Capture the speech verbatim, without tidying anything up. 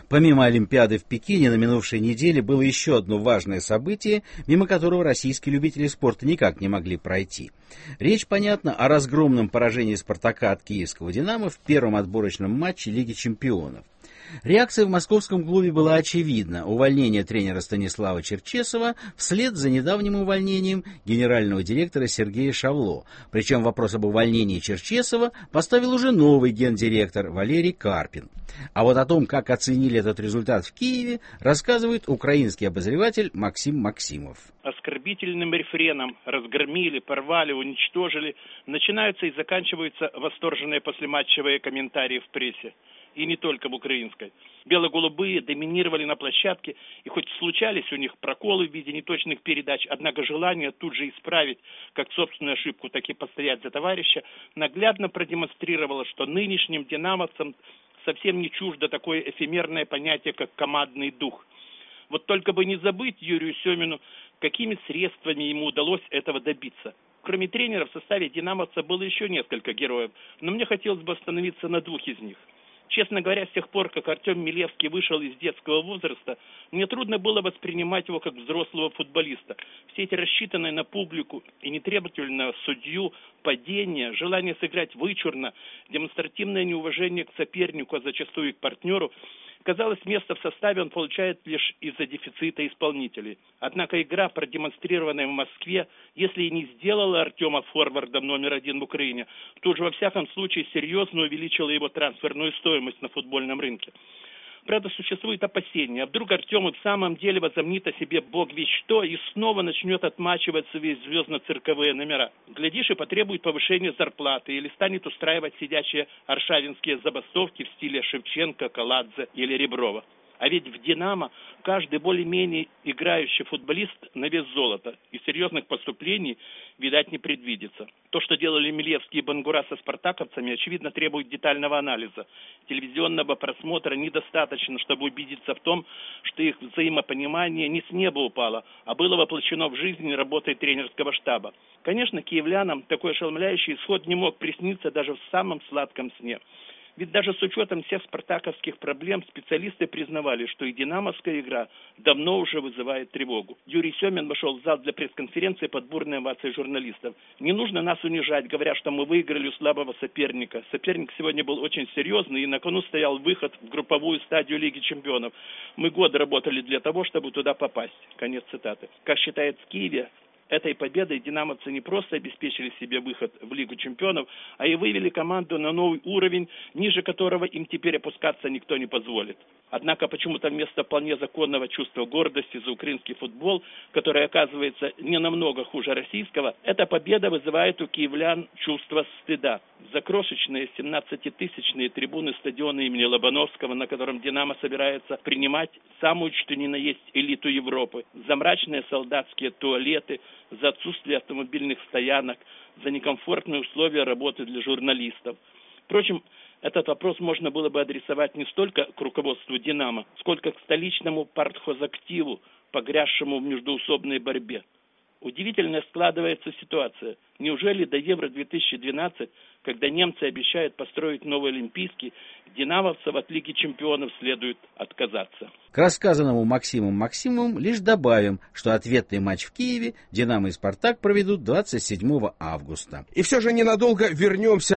Помимо Олимпиады в Пекине, на минувшей неделе было еще одно важное событие, мимо которого российские любители спорта никак не могли пройти. Речь, понятно, о разгромном поражении «Спартака» от киевского «Динамо» в первом отборочном матче Лиги чемпионов. Реакция в московском клубе была очевидна. Увольнение тренера Станислава Черчесова вслед за недавним увольнением генерального директора Сергея Шавло. Причем вопрос об увольнении Черчесова поставил уже новый гендиректор Валерий Карпин. А вот о том, как оценили этот результат в Киеве, рассказывает украинский обозреватель Максим Максимов. Оскорбительным рефреном разгромили, порвали, уничтожили. Начинаются и заканчиваются восторженные послематчевые комментарии в прессе. И не только в украинской. Бело-голубые доминировали на площадке, и хоть случались у них проколы в виде неточных передач, однако желание тут же исправить как собственную ошибку, так и постоять за товарища, наглядно продемонстрировало, что нынешним динамовцам совсем не чуждо такое эфемерное понятие, как командный дух. Вот только бы не забыть Юрию Семину, какими средствами ему удалось этого добиться. Кроме тренера в составе динамовца было еще несколько героев, но мне хотелось бы остановиться на двух из них. Честно говоря, с тех пор, как Артем Милевский вышел из детского возраста, мне трудно было воспринимать его как взрослого футболиста. Все эти рассчитанные на публику и нетребовательного судью падения, желание сыграть вычурно, демонстративное неуважение к сопернику, а зачастую и к партнеру, казалось, место в составе он получает лишь из-за дефицита исполнителей. Однако игра, продемонстрированная в Москве, если и не сделала Артема форвардом номер один в Украине, то же во всяком случае серьезно увеличила его трансферную стоимость на футбольном рынке. Правда, существует опасение, а вдруг Артем в самом деле возомнит о себе бог весть что и снова начнет отмачивать свои звездно-цирковые номера. Глядишь, и потребует повышения зарплаты или станет устраивать сидячие аршавинские забастовки в стиле Шевченко, Каладзе или Реброва. А ведь в «Динамо» каждый более-менее играющий футболист на вес золота, и серьезных поступлений, видать, не предвидится. То, что делали Милевский и Бангура со спартаковцами, очевидно, требует детального анализа. Телевизионного просмотра недостаточно, чтобы убедиться в том, что их взаимопонимание не с неба упало, а было воплощено в жизнь работой тренерского штаба. Конечно, киевлянам такой ошеломляющий исход не мог присниться даже в самом сладком сне. Ведь даже с учетом всех спартаковских проблем специалисты признавали, что и динамовская игра давно уже вызывает тревогу. Юрий Семин вошел в зал для пресс-конференции под бурные овации журналистов. Не нужно нас унижать, говоря, что мы выиграли у слабого соперника. Соперник сегодня был очень серьезный, и на кону стоял выход в групповую стадию Лиги чемпионов. Мы год работали для того, чтобы туда попасть. Конец цитаты. Как считает в Киеве, этой победой динамовцы не просто обеспечили себе выход в Лигу чемпионов, а и вывели команду на новый уровень, ниже которого им теперь опускаться никто не позволит. Однако почему-то вместо вполне законного чувства гордости за украинский футбол, которое оказывается не намного хуже российского, эта победа вызывает у киевлян чувство стыда. За крошечные семнадцатитысячные трибуны стадиона имени Лобановского, на котором «Динамо» собирается принимать самую что ни на есть элиту Европы, за мрачные солдатские туалеты, за отсутствие автомобильных стоянок, за некомфортные условия работы для журналистов. Впрочем, этот вопрос можно было бы адресовать не столько к руководству «Динамо», сколько к столичному партхозактиву, погрязшему в междоусобной борьбе. Удивительная складывается ситуация. Неужели до Евро две тысячи двенадцать, когда немцы обещают построить новый Олимпийский, динамовцев от Лиги чемпионов следует отказаться? К рассказанному Максимом Максимовым лишь добавим, что ответный матч в Киеве «Динамо» и «Спартак» проведут двадцать седьмого августа. И все же ненадолго вернемся